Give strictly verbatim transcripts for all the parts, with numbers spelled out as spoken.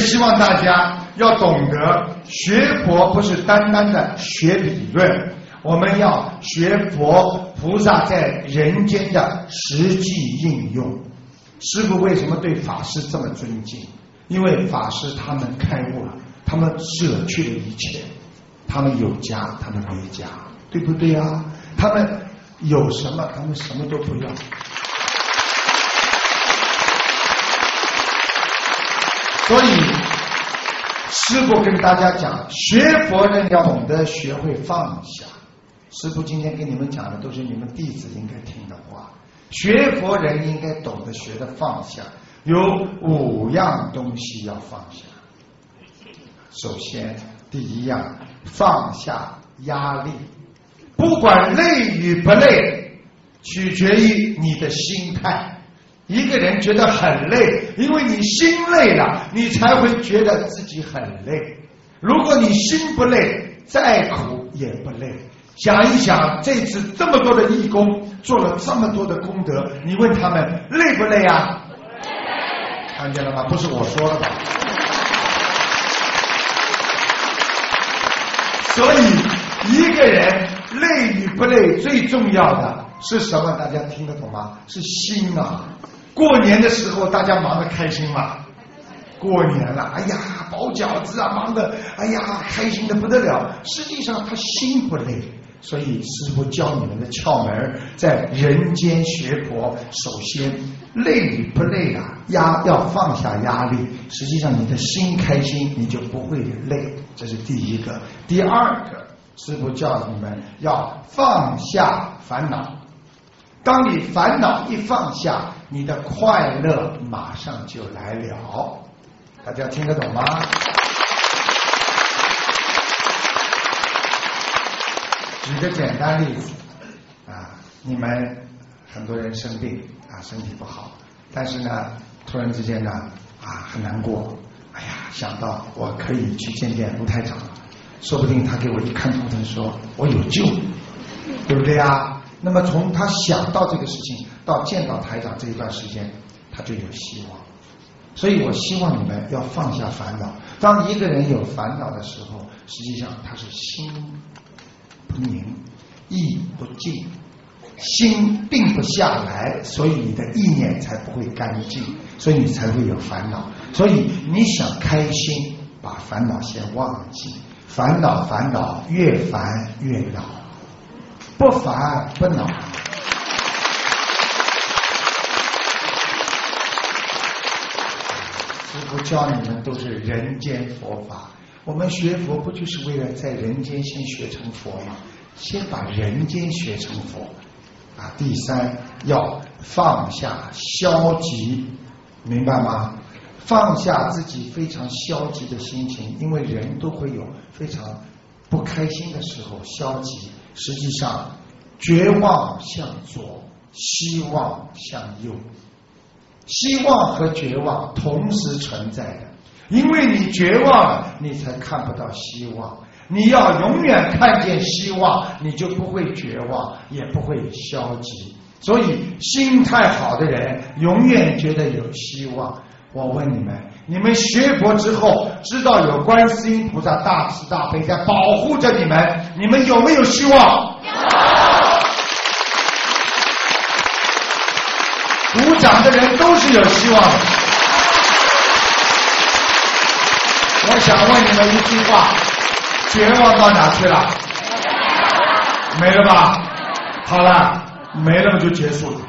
希望大家要懂得，学佛不是单单的学理论，我们要学佛菩萨在人间的实际应用。师父为什么对法师这么尊敬？因为法师他们开悟了，他们舍去了一切，他们有家，他们没家，对不对啊？他们有什么，他们什么都不要。所以师父跟大家讲，学佛人要懂得学会放下。师父今天跟你们讲的都是你们弟子应该听的话。学佛人应该懂得学的放下，有五样东西要放下。首先，第一样，放下压力，不管累与不累，取决于你的心态。一个人觉得很累，因为你心累了，你才会觉得自己很累。如果你心不累，再苦也不累。想一想，这次这么多的义工做了这么多的功德，你问他们累不累啊？看见了吗？不是我说的吧？所以一个人累与不累，最重要的是什么？大家听得懂吗？是心啊！过年的时候大家忙得开心吗？过年了，哎呀，包饺子啊，忙得哎呀开心的不得了。实际上他心不累。所以师父教你们的窍门，在人间学佛，首先累与不累啊，压要放下压力。实际上你的心开心，你就不会累，这是第一个。第二个，师父教你们要放下烦恼。当你烦恼一放下，你的快乐马上就来了。大家听得懂吗？举个简单例子啊，你们很多人生病啊，身体不好，但是呢，突然之间呢啊很难过，哎呀，想到我可以去见见卢台长，说不定他给我一看图腾说我有救，对不对啊？那么从他想到这个事情到见到台长这一段时间，他就有希望。所以我希望你们要放下烦恼。当一个人有烦恼的时候，实际上他是心不宁，意不静，心定不下来，所以你的意念才不会干净，所以你才会有烦恼。所以你想开心，把烦恼先忘记，烦恼烦恼越烦越恼，不烦不恼。师父教你们都是人间佛法，我们学佛不就是为了在人间先学成佛吗？先把人间学成佛啊！第三，要放下消极，明白吗？放下自己非常消极的心情，因为人都会有非常不开心的时候，消极。实际上，绝望向左，希望向右。希望和绝望同时存在的，因为你绝望了，你才看不到希望。你要永远看见希望，你就不会绝望，也不会消极。所以心态好的人永远觉得有希望。我问你们，你们学佛之后知道有观世音菩萨大慈大悲在保护着你们，你们有没有希望？鼓掌的人都是有希望的。我想问你们一句话，绝望到哪去了？没了吧？好了，没了就结束了。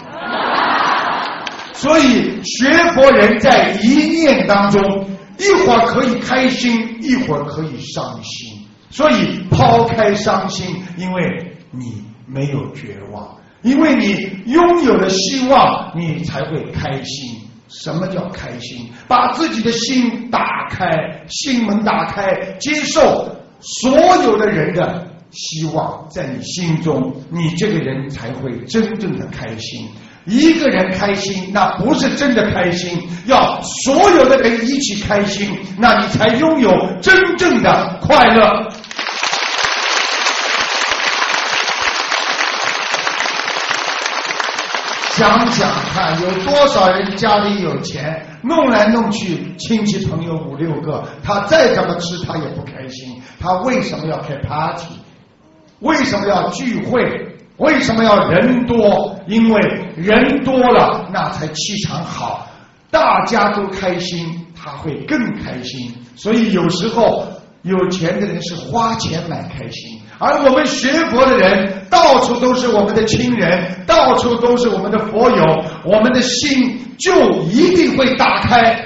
所以学佛人在一念当中，一会儿可以开心，一会儿可以伤心。所以抛开伤心，因为你没有绝望，因为你拥有了希望，你才会开心。什么叫开心？把自己的心打开，心门打开，接受所有的人的希望，在你心中，你这个人才会真正的开心。一个人开心，那不是真的开心，要所有的人一起开心，那你才拥有真正的快乐。 想想看，有多少人家里有钱，弄来弄去，亲戚朋友五六个，他再怎么吃他也不开心。他为什么要开 party？ 为什么要聚会？为什么要人多？因为人多了，那才气场好，大家都开心，他会更开心。所以有时候有钱的人是花钱买开心，而我们学佛的人到处都是我们的亲人，到处都是我们的佛友，我们的心就一定会打开。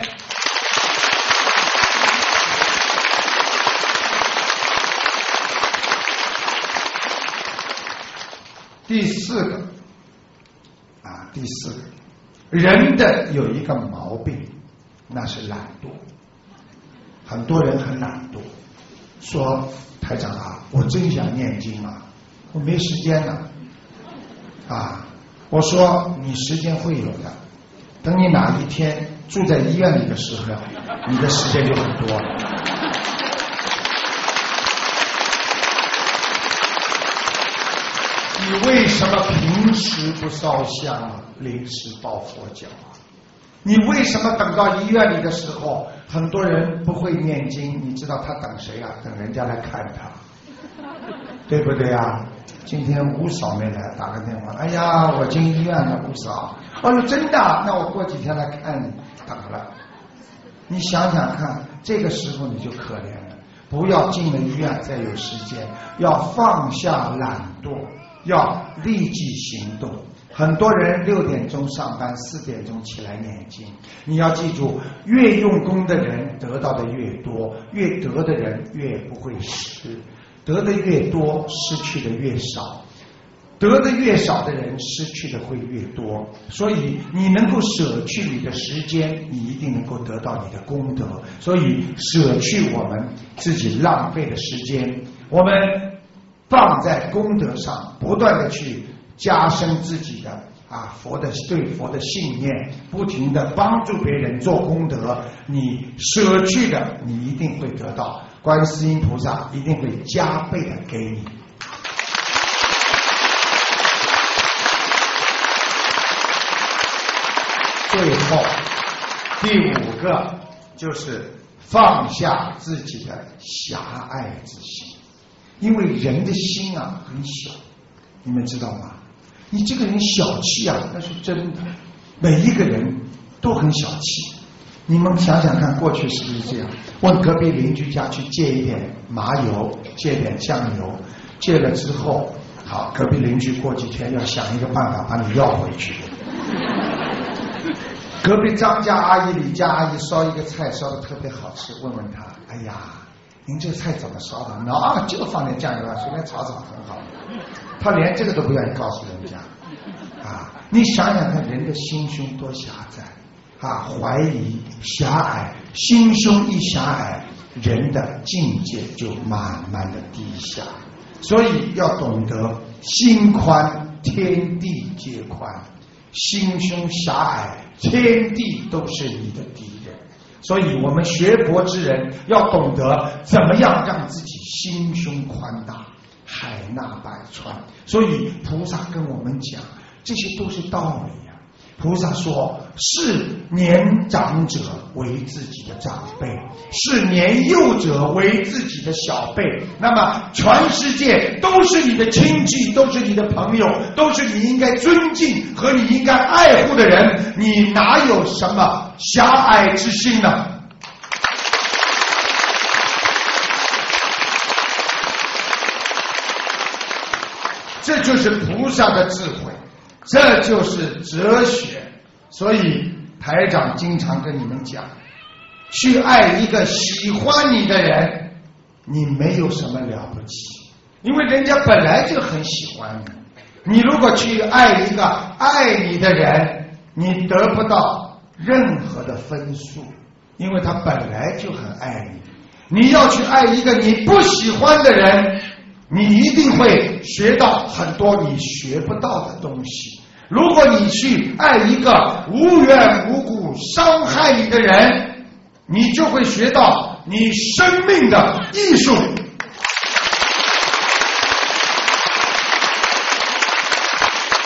第四个啊，第四个，人的有一个毛病，那是懒惰。很多人很懒惰，说台长啊，我真想念经啊，我没时间了啊。我说你时间会有的，等你哪一天住在医院里的时候，你的时间就很多了。你为什么平时不烧香啊，临时抱佛脚啊？你为什么等到医院里的时候，很多人不会念经？你知道他等谁啊？等人家来看他，对不对啊？今天吴嫂没来，打个电话，哎呀，我进医院了，吴嫂。哦，真的？那我过几天来看你。打了。你想想看，这个时候你就可怜了。不要进了医院再有时间，要放下懒惰，要立即行动。很多人六点钟上班，四点钟起来念经。你要记住，越用功的人得到的越多，越得的人越不会失，得的越多，失去的越少，得的越少的人失去的会越多。所以你能够舍去你的时间，你一定能够得到你的功德。所以舍去我们自己浪费的时间，我们放在功德上，不断的去加深自己的啊佛的对佛的信念，不停的帮助别人做功德，你舍去的你一定会得到，观世音菩萨一定会加倍的给你。最后第五个就是放下自己的狭隘之心，因为人的心啊很小，你们知道吗？你这个人小气啊，那是真的，每一个人都很小气。你们想想看，过去是不是这样？问隔壁邻居家去借一点麻油，借点酱油，借了之后，好，隔壁邻居过几天要想一个办法把你要回去。隔壁张家阿姨、李家阿姨烧一个菜烧的特别好吃，问问他，哎呀，您这个菜怎么烧的？那就放点酱油啊，随便炒炒很好。他连这个都不愿意告诉人家啊！你想想看，人的心胸多狭窄啊！怀疑、狭隘，心胸一狭隘，人的境界就慢慢的低下。所以要懂得心宽，天地皆宽；心胸狭隘，天地都是你的敌人。所以我们学佛之人要懂得怎么样让自己心胸宽大，海纳百川。所以菩萨跟我们讲，这些都是道理啊。菩萨说，是年长者为自己的长辈，是年幼者为自己的小辈。那么全世界都是你的亲戚，都是你的朋友，都是你应该尊敬和你应该爱护的人，你哪有什么狭隘之心呢？这就是菩萨的智慧，这就是哲学。所以台长经常跟你们讲，去爱一个喜欢你的人，你没有什么了不起，因为人家本来就很喜欢你。你如果去爱一个爱你的人，你得不到任何的分数，因为他本来就很爱你。你要去爱一个你不喜欢的人，你一定会学到很多你学不到的东西。如果你去爱一个无缘无故伤害你的人，你就会学到你生命的艺术。